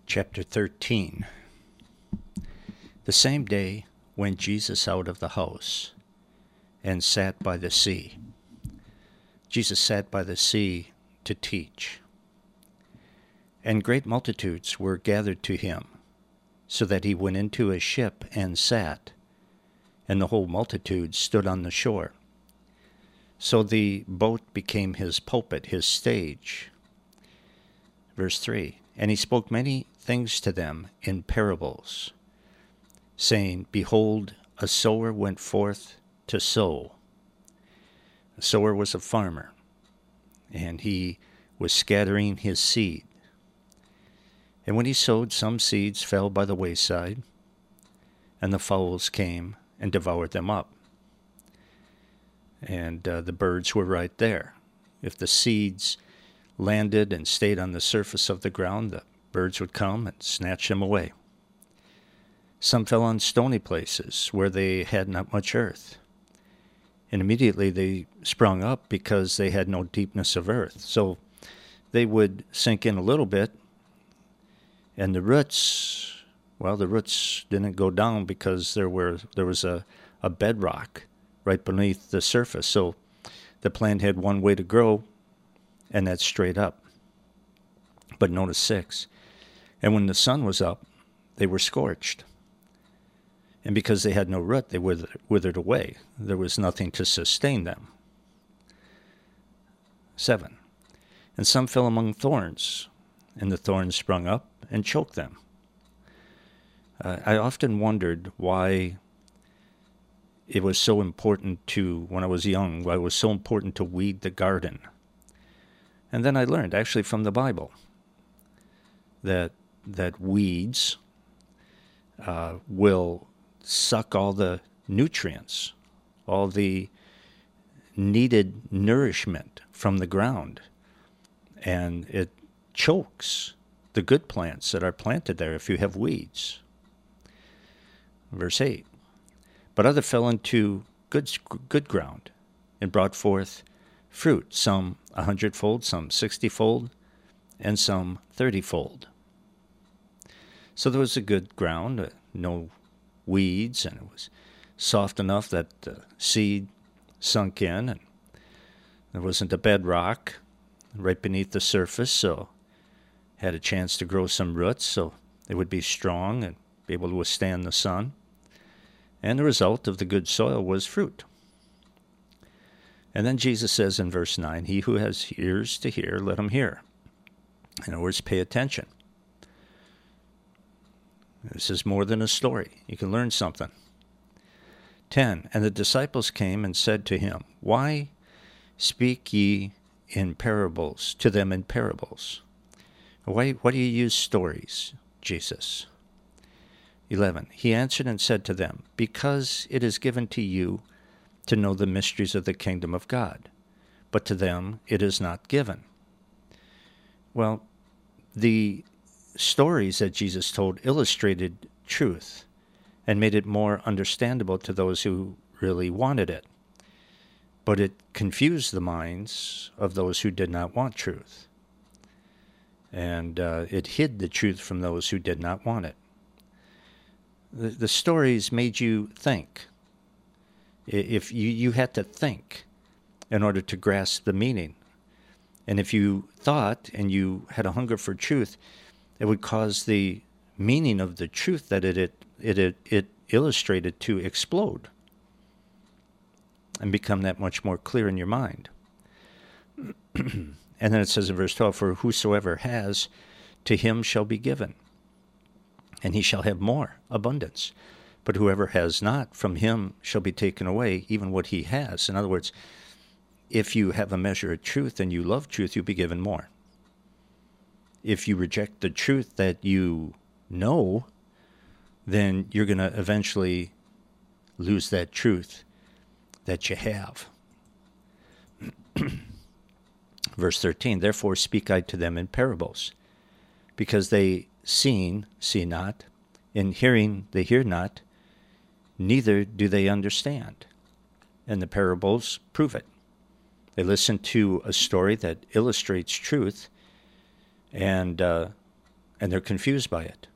Chapter 13. The same day went Jesus out of the house and sat by the sea. Jesus sat by the sea to teach. And great multitudes were gathered to him, so that he went into a ship and sat, and the whole multitude stood on the shore. So the boat became his pulpit, his stage. Verse 3. And he spoke many things to them in parables, saying, Behold, a sower went forth to sow. The sower was a farmer, and he was scattering his seed. And when he sowed, some seeds fell by the wayside, and the fowls came and devoured them up. And the birds were right there. If the seeds landed and stayed on the surface of the ground, the birds would come and snatch them away. Some fell on stony places where they had not much earth, and immediately they sprung up because they had no deepness of earth. So they would sink in a little bit, and the roots didn't go down because there was a bedrock right beneath the surface. So the plant had one way to grow, and that's straight up. But notice 6. And when the sun was up, they were scorched. And because they had no root, they withered away. There was nothing to sustain them. 7. And some fell among thorns, and the thorns sprung up and choked them. I often wondered why it was so important when I was young, why it was so important to weed the garden. And then I learned, actually from the Bible, that weeds will suck all the nutrients, all the needed nourishment from the ground, and it chokes the good plants that are planted there if you have weeds. Verse 8. But other fell into good ground and brought forth fruit, some 100-fold, some 60-fold, and some 30-fold. So there was a good ground, no weeds, and it was soft enough that the seed sunk in, and there wasn't a bedrock right beneath the surface, so had a chance to grow some roots, so they would be strong and be able to withstand the sun. And the result of the good soil was fruit. And then Jesus says in verse 9, He who has ears to hear, let him hear. In other words, pay attention. This is more than a story. You can learn something. 10. And the disciples came and said to him, Why speak ye in parables, to them in parables? Why do you use stories, Jesus? 11. He answered and said to them, Because it is given to you to know the mysteries of the kingdom of God, but to them it is not given. Well, the stories that Jesus told illustrated truth and made it more understandable to those who really wanted it. But it confused the minds of those who did not want truth. And it hid the truth from those who did not want it. The stories made you think. If you had to think in order to grasp the meaning. And if you thought and you had a hunger for truth, it would cause the meaning of the truth that it illustrated to explode and become that much more clear in your mind. And then it says in verse 12, For whosoever has, to him shall be given, and he shall have more abundance. But whoever has not, from him shall be taken away even what he has. In other words, if you have a measure of truth and you love truth, you'll be given more. If you reject the truth that you know, then you're going to eventually lose that truth that you have. Verse 13, Therefore speak I to them in parables, because they see not, in hearing they hear not, neither do they understand. And the parables prove it. They listen to a story that illustrates truth, and and they're confused by it.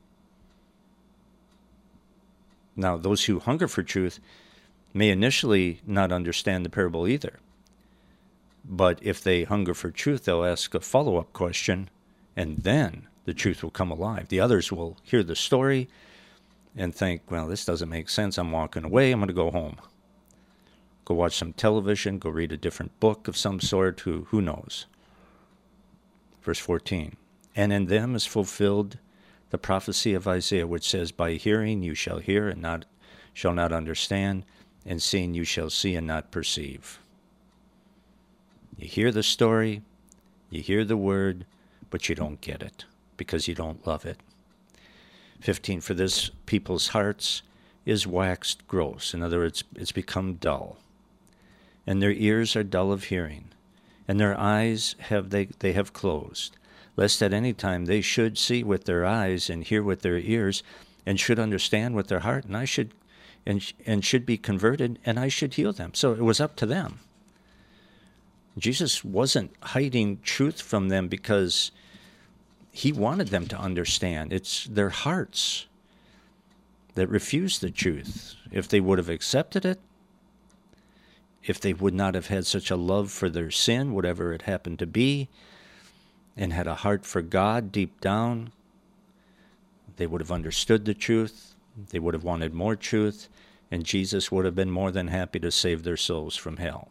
Now, those who hunger for truth may initially not understand the parable either. But if they hunger for truth, they'll ask a follow-up question, and then the truth will come alive. The others will hear the story and think, well, this doesn't make sense. I'm walking away. I'm going to go home. Go watch some television. Go read a different book of some sort. Who knows? Verse 14. And in them is fulfilled the prophecy of Isaiah, which says, by hearing you shall hear and shall not understand, and seeing you shall see and not perceive. You hear the story, you hear the word, but you don't get it because you don't love it. 15, for this people's hearts is waxed gross. In other words, it's become dull. And their ears are dull of hearing, and their eyes they have closed, lest at any time they should see with their eyes and hear with their ears, and should understand with their heart, and I should and should be converted, and I should heal them. So it was up to them. Jesus wasn't hiding truth from them because he wanted them to understand. It's their hearts that refused the truth. If they would have accepted it, if they would not have had such a love for their sin, whatever it happened to be, and had a heart for God deep down, they would have understood the truth. They would have wanted more truth, and Jesus would have been more than happy to save their souls from hell.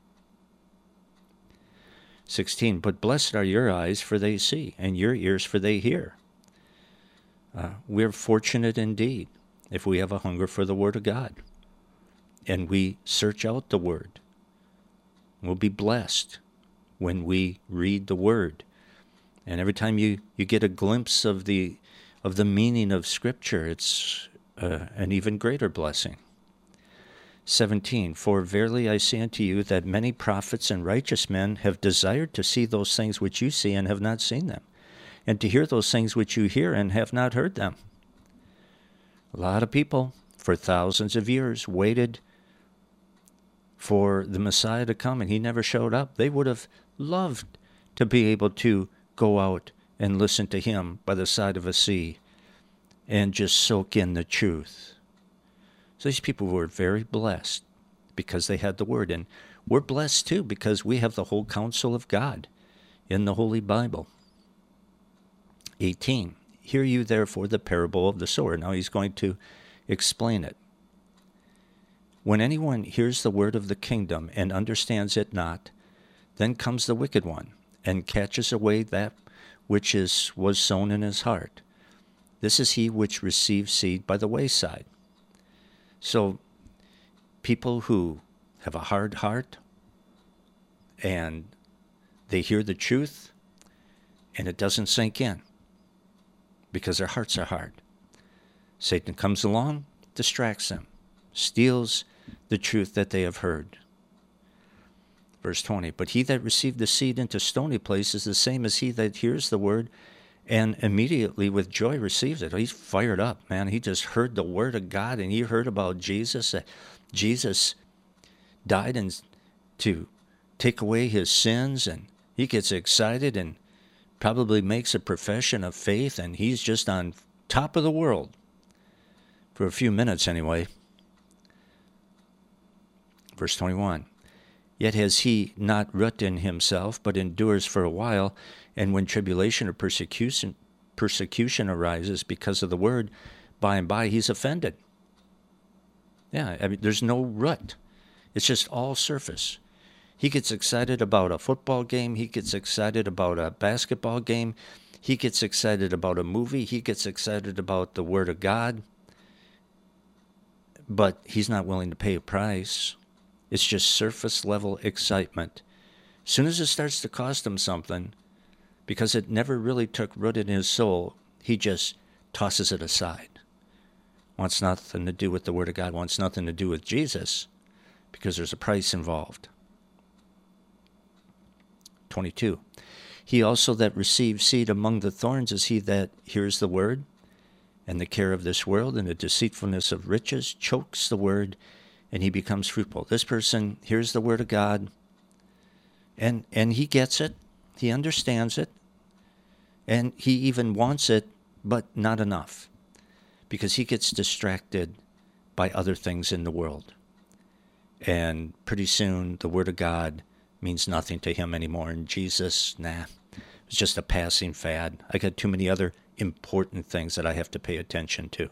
16, but blessed are your eyes, for they see, and your ears, for they hear. We're fortunate indeed if we have a hunger for the Word of God, and we search out the Word. We'll be blessed when we read the Word. And every time you get a glimpse of the meaning of Scripture, it's an even greater blessing. 17, for verily I say unto you that many prophets and righteous men have desired to see those things which you see and have not seen them, and to hear those things which you hear and have not heard them. A lot of people for thousands of years waited for the Messiah to come, and he never showed up. They would have loved to be able to go out and listen to him by the side of a sea and just soak in the truth. So these people were very blessed because they had the Word. And we're blessed too because we have the whole counsel of God in the Holy Bible. 18, hear you therefore the parable of the sower. Now he's going to explain it. When anyone hears the word of the kingdom and understands it not, then comes the wicked one and catches away that which was sown in his heart. This is he which receives seed by the wayside. So people who have a hard heart and they hear the truth and it doesn't sink in because their hearts are hard. Satan comes along, distracts them, steals the truth that they have heard. Verse 20, but he that received the seed into stony place is the same as he that hears the word and immediately with joy receives it. He's fired up, man. He just heard the word of God, and he heard about Jesus. Jesus died to take away his sins, and he gets excited and probably makes a profession of faith, and he's just on top of the world for a few minutes anyway. Verse 21, yet has he not root in himself, but endures for a while, and when tribulation or persecution arises because of the word, by and by he's offended. Yeah, I mean, there's no root. It's just all surface. He gets excited about a football game. He gets excited about a basketball game. He gets excited about a movie. He gets excited about the Word of God. But he's not willing to pay a price. It's just surface level excitement. As soon as it starts to cost him something, because it never really took root in his soul, he just tosses it aside. Wants nothing to do with the Word of God, wants nothing to do with Jesus, because there's a price involved. 22. He also that receives seed among the thorns is he that hears the word, and the care of this world and the deceitfulness of riches chokes the word, and he becomes fruitful. This person hears the word of God, and he gets it, he understands it, and he even wants it but not enough, because he gets distracted by other things in the world. And pretty soon the Word of God means nothing to him anymore. And Jesus, it was just a passing fad. I got too many other important things that I have to pay attention to.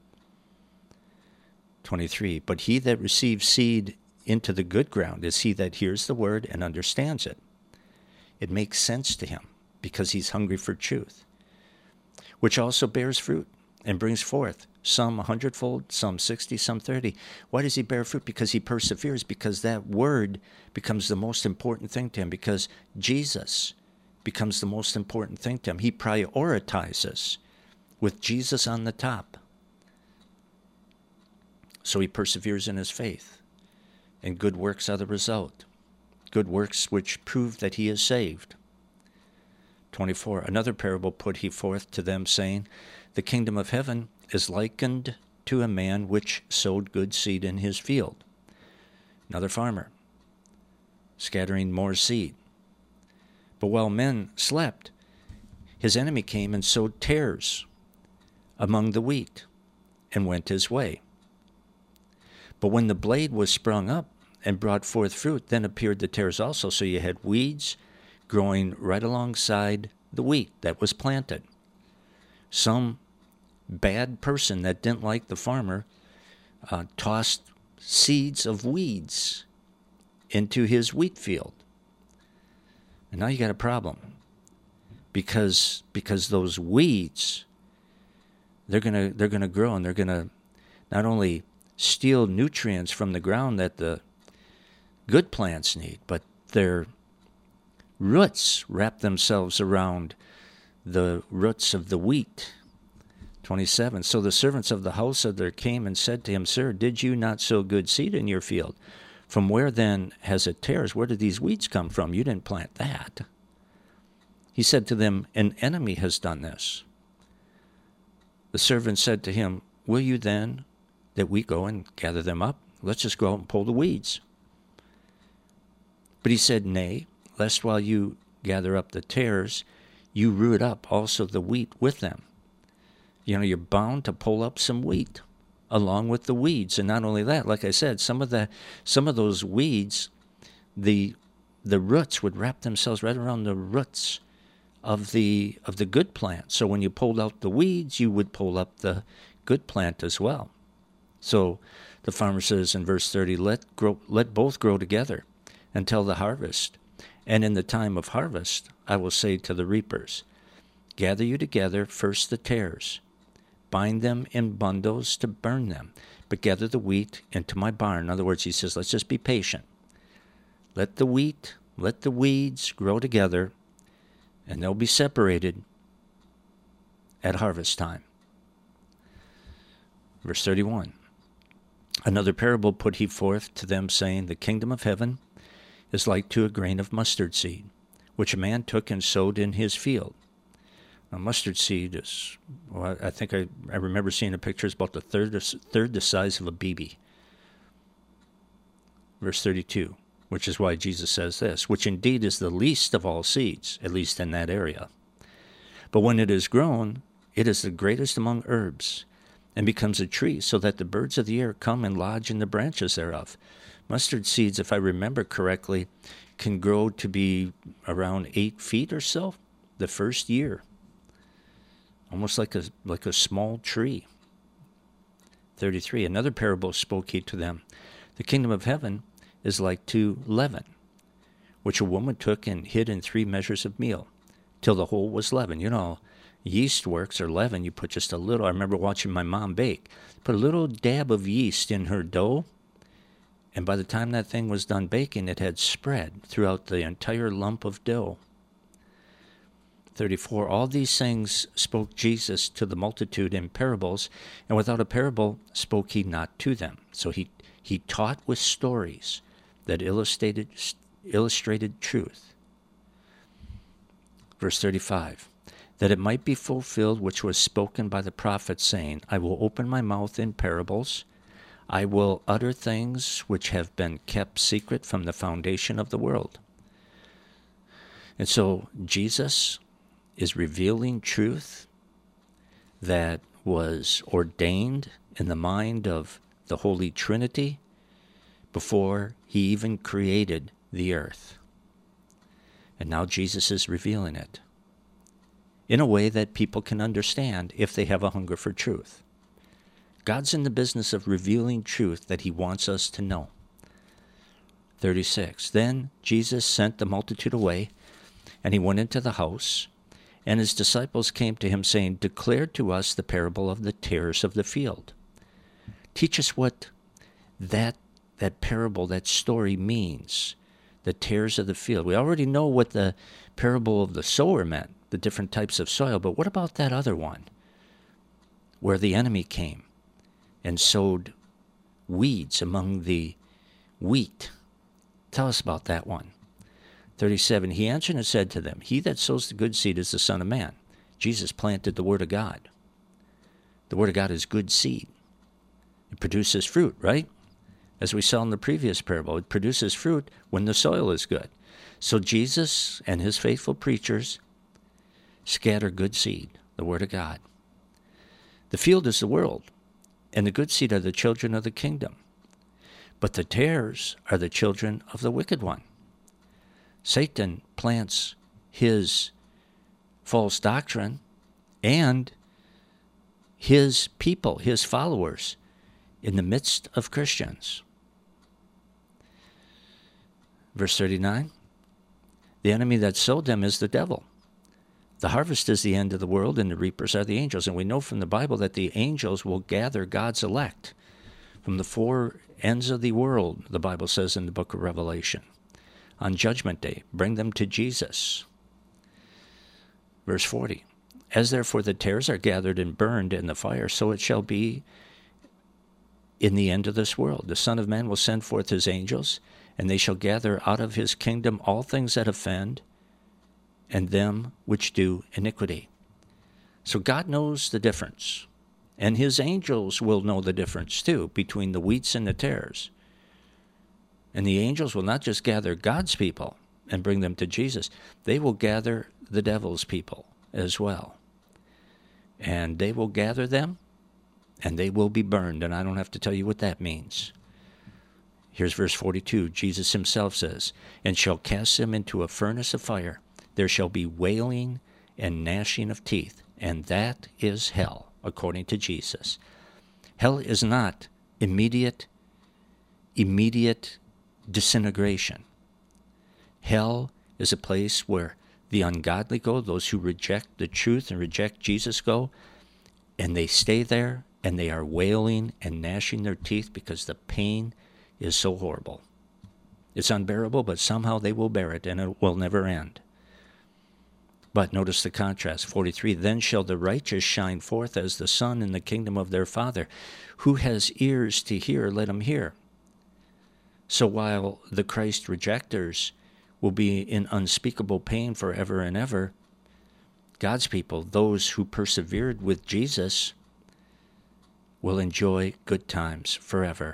23, but he that receives seed into the good ground is he that hears the word and understands it. It makes sense to him because he's hungry for truth, which also bears fruit and brings forth some 100-fold, some 60, some 30. Why does he bear fruit? Because he perseveres, because that word becomes the most important thing to him, because Jesus becomes the most important thing to him. He prioritizes with Jesus on the top. So he perseveres in his faith, and good works are the result. Good works which prove that he is saved. 24, another parable put he forth to them, saying, the kingdom of heaven is likened to a man which sowed good seed in his field. Another farmer, scattering more seed. But while men slept, his enemy came and sowed tares among the wheat, and went his way. But when the blade was sprung up and brought forth fruit, then appeared the tares also. So you had weeds growing right alongside the wheat that was planted. Some bad person that didn't like the farmer tossed seeds of weeds into his wheat field. And now you got a problem. Because those weeds, they're gonna grow, and they're gonna not only steal nutrients from the ground that the good plants need, but their roots wrap themselves around the roots of the wheat. 27, so the servants of the house of there came and said to him, Sir, did you not sow good seed in your field? From where then has it tares? Where did these weeds come from? You didn't plant that. He said to them, an enemy has done this. The servant said to him, will you then that we go and gather them up? Let's just go out and pull the weeds. But he said, nay, lest while you gather up the tares, you root up also the wheat with them. You know, you're bound to pull up some wheat along with the weeds. And not only that, like I said, some of those weeds, the roots would wrap themselves right around the roots of the good plant. So when you pulled out the weeds, you would pull up the good plant as well. So the farmer says in verse 30, let both grow together until the harvest. And in the time of harvest, I will say to the reapers, gather you together first the tares, bind them in bundles to burn them, but gather the wheat into my barn. In other words, he says, let's just be patient. Let the weeds grow together, and they'll be separated at harvest time. Verse 31, another parable put he forth to them, saying, the kingdom of heaven is like to a grain of mustard seed, which a man took and sowed in his field. Now, mustard seed is, well, I think I remember seeing a picture, it's about the third the size of a BB. Verse 32, which is why Jesus says this, which indeed is the least of all seeds, at least in that area. But when it is grown, it is the greatest among herbs, and becomes a tree, so that the birds of the air come and lodge in the branches thereof. Mustard seeds, if I remember correctly, can grow to be around 8 feet or so the first year. Almost like a small tree. 33, another parable spoke he to them. The kingdom of heaven is like to leaven, which a woman took and hid in 3 measures of meal, till the whole was leavened. You know, yeast works, or leaven, you put just a little. I remember watching my mom bake. Put a little dab of yeast in her dough, and by the time that thing was done baking, it had spread throughout the entire lump of dough. 34, all these things spoke Jesus to the multitude in parables, and without a parable spoke he not to them. So he taught with stories that illustrated truth. Verse 35, that it might be fulfilled which was spoken by the prophet, saying, I will open my mouth in parables, I will utter things which have been kept secret from the foundation of the world. And so Jesus is revealing truth that was ordained in the mind of the Holy Trinity before he even created the earth. And now Jesus is revealing it in a way that people can understand if they have a hunger for truth. God's in the business of revealing truth that he wants us to know. 36. Then Jesus sent the multitude away, and he went into the house, and his disciples came to him, saying, Declare to us the parable of the tares of the field. Teach us what that parable, that story means, the tares of the field. We already know what the parable of the sower meant, the different types of soil, but what about that other one, where the enemy came and sowed weeds among the wheat? Tell us about that one. 37, he answered and said to them, He that sows the good seed is the Son of Man. Jesus planted the Word of God. The Word of God is good seed. It produces fruit, right? As we saw in the previous parable, it produces fruit when the soil is good. So Jesus and his faithful preachers scatter good seed, the Word of God. The field is the world, and the good seed are the children of the kingdom. But the tares are the children of the wicked one. Satan plants his false doctrine and his people, his followers, in the midst of Christians. Verse 39, the enemy that sowed them is the devil. The harvest is the end of the world, and the reapers are the angels. And we know from the Bible that the angels will gather God's elect from the four ends of the world, the Bible says in the book of Revelation, on Judgment Day. Bring them to Jesus. Verse 40, As therefore the tares are gathered and burned in the fire, so it shall be in the end of this world. The Son of Man will send forth his angels, and they shall gather out of his kingdom all things that offend, and them which do iniquity. So God knows the difference. And his angels will know the difference, too, between the wheats and the tares. And the angels will not just gather God's people and bring them to Jesus. They will gather the devil's people as well. And they will gather them, and they will be burned. And I don't have to tell you what that means. Here's verse 42. Jesus himself says, And shall cast them into a furnace of fire. There shall be wailing and gnashing of teeth. And that is hell. According to Jesus. Hell is not immediate disintegration. Hell is a place where the ungodly go, those who reject the truth and reject Jesus go, and they stay there, and they are wailing and gnashing their teeth because the pain is so horrible. It's unbearable, but somehow they will bear it, and it will never end. But notice the contrast, 43, Then shall the righteous shine forth as the sun in the kingdom of their Father. Who has ears to hear, let him hear. So while the Christ rejectors will be in unspeakable pain forever and ever, God's people, those who persevered with Jesus, will enjoy good times forever.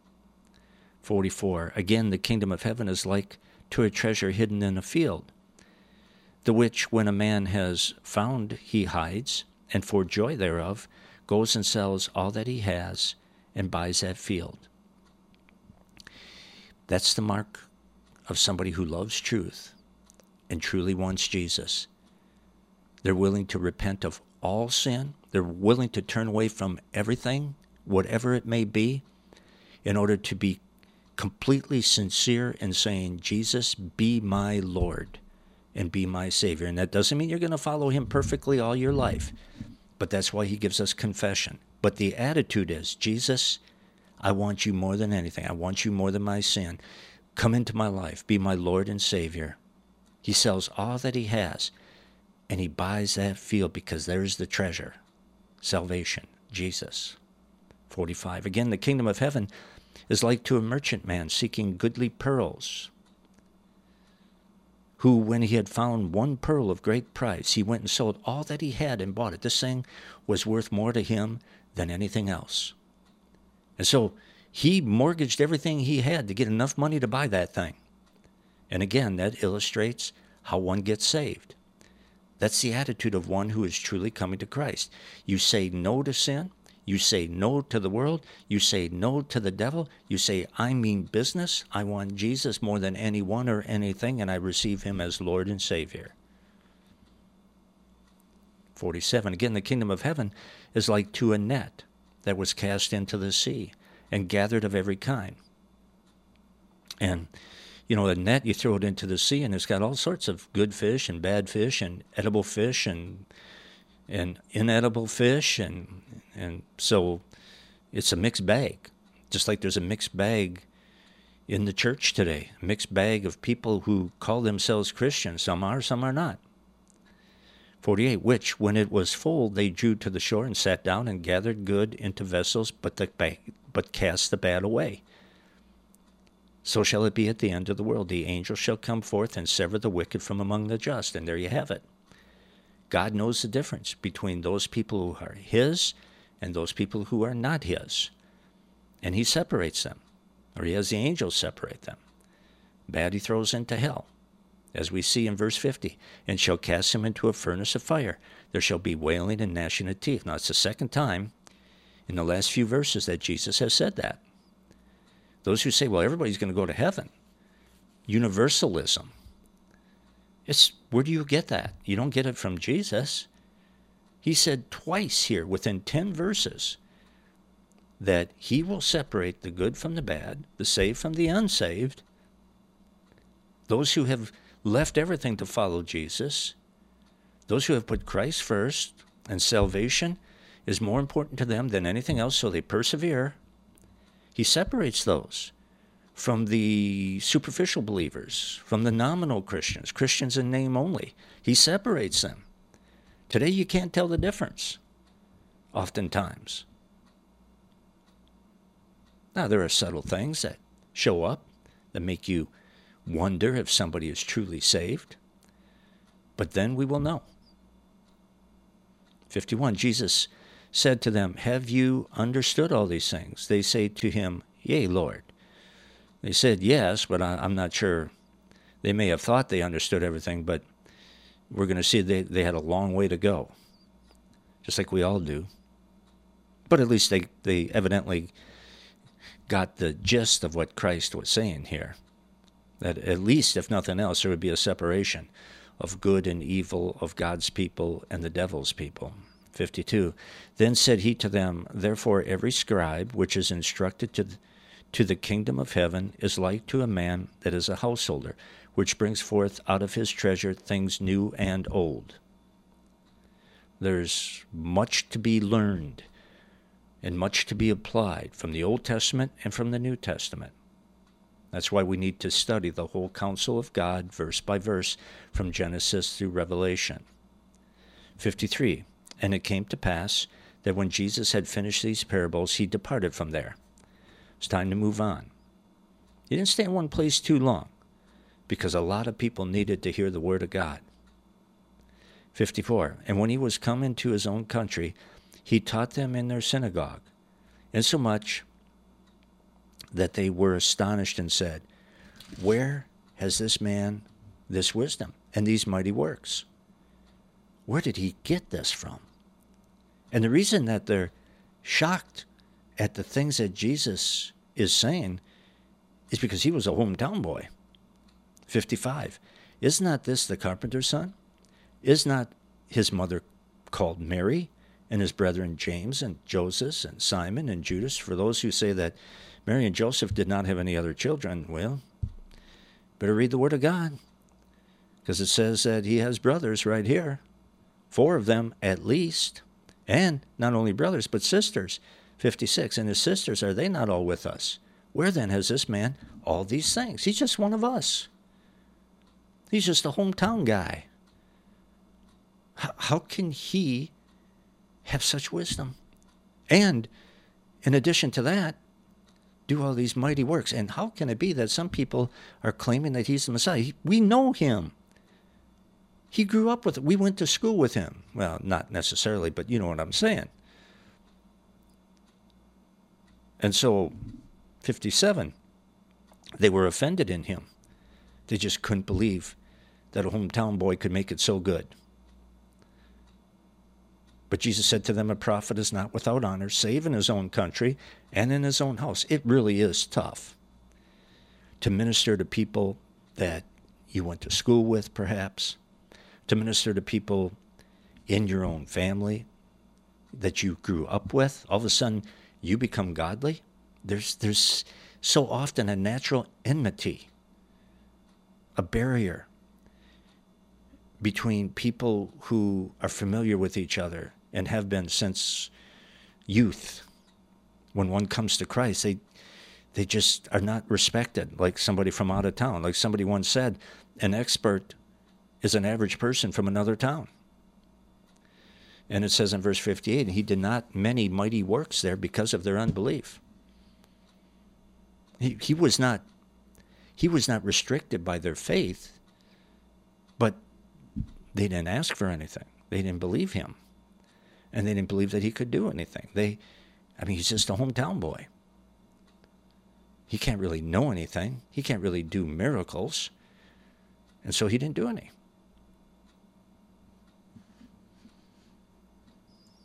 44, Again, the kingdom of heaven is like to a treasure hidden in a field, the which when a man has found he hides, and for joy thereof goes and sells all that he has, and buys that field. That's the mark of somebody who loves truth and truly wants Jesus. They're willing to repent of all sin. They're willing to turn away from everything, whatever it may be, in order to be completely sincere in saying, Jesus, be my Lord and be my Savior. And that doesn't mean you're going to follow him perfectly all your life, but that's why he gives us confession. But the attitude is, Jesus, I want you more than anything. I want you more than my sin. Come into my life. Be my Lord and Savior. He sells all that he has, and he buys that field because there's the treasure, salvation, Jesus. 45. Again, the kingdom of heaven is like to a merchant man seeking goodly pearls, who, when he had found one pearl of great price, he went and sold all that he had and bought it. This thing was worth more to him than anything else. And so he mortgaged everything he had to get enough money to buy that thing. And again, that illustrates how one gets saved. That's the attitude of one who is truly coming to Christ. You say no to sin. You say no to the world. You say no to the devil. You say, I mean business. I want Jesus more than anyone or anything, and I receive him as Lord and Savior. 47. Again, the kingdom of heaven is like to a net that was cast into the sea and gathered of every kind. And, you know, a net, you throw it into the sea, and it's got all sorts of good fish and bad fish and edible fish and inedible fish. And so it's a mixed bag, just like there's a mixed bag in the church today, a mixed bag of people who call themselves Christians. Some are not. 48, which, when it was full, they drew to the shore and sat down and gathered good into vessels, but cast the bad away. So shall it be at the end of the world. The angel shall come forth and sever the wicked from among the just. And there you have it. God knows the difference between those people who are his and those people who are not his. And he separates them, or he has the angels separate them. Bad he throws into hell, as we see in verse 50, and shall cast him into a furnace of fire. There shall be wailing and gnashing of teeth. Now, it's the second time in the last few verses that Jesus has said that. Those who say, well, everybody's going to go to heaven. Universalism. Where do you get that? You don't get it from Jesus. He said twice here within 10 verses that he will separate the good from the bad, the saved from the unsaved. Those who have left everything to follow Jesus, those who have put Christ first, and salvation is more important to them than anything else, so they persevere. He separates those from the superficial believers, from the nominal Christians, Christians in name only. He separates them. Today you can't tell the difference, oftentimes. Now, there are subtle things that show up that make you wonder if somebody is truly saved, but then we will know. 51, Jesus said to them, have you understood all these things? They say to him, yea, Lord. They said, yes, but I'm not sure. They may have thought they understood everything, but we're going to see they had a long way to go, just like we all do. But at least they evidently got the gist of what Christ was saying here. That at least, if nothing else, there would be a separation of good and evil, of God's people and the devil's people. 52, then said he to them, therefore every scribe which is instructed to the kingdom of heaven is like to a man that is a householder, which brings forth out of his treasure things new and old. There's much to be learned and much to be applied from the Old Testament and from the New Testament. That's why we need to study the whole counsel of God, verse by verse, from Genesis through Revelation. 53, and it came to pass that when Jesus had finished these parables, he departed from there. It's time to move on. He didn't stay in one place too long, because a lot of people needed to hear the word of God. 54, and when he was come into his own country, he taught them in their synagogue, insomuch that they were astonished and said, where has this man this wisdom and these mighty works? Where did he get this from? And the reason that they're shocked at the things that Jesus is saying is because he was a hometown boy. 55, is not this the carpenter's son? Is not his mother called Mary, and his brethren James and Joseph and Simon and Judas? For those who say that Mary and Joseph did not have any other children, well, better read the Word of God, because it says that he has brothers right here, 4 of them at least, and not only brothers but sisters. 56, and his sisters, are they not all with us? Where then has this man all these things? He's just one of us. He's just a hometown guy. How can he have such wisdom? And in addition to that, do all these mighty works. And how can it be that some people are claiming that he's the Messiah? We know him. He grew up with it. We went to school with him. Well, not necessarily, but you know what I'm saying. And so, 57, they were offended in him. They just couldn't believe that a hometown boy could make it so good. But Jesus said to them, a prophet is not without honor, save in his own country and in his own house. It really is tough to minister to people that you went to school with, perhaps, to minister to people in your own family that you grew up with. All of a sudden, you become godly. There's so often a natural enmity, a barrier between people who are familiar with each other and have been since youth. When one comes to Christ, they just are not respected, like somebody from out of town. Like somebody once said, an expert is an average person from another town. And it says in verse 58, he did not many mighty works there because of their unbelief. He was not restricted by their faith, but they didn't ask for anything. They didn't believe him. And they didn't believe that he could do anything. He's just a hometown boy. He can't really know anything. He can't really do miracles. And so he didn't do any.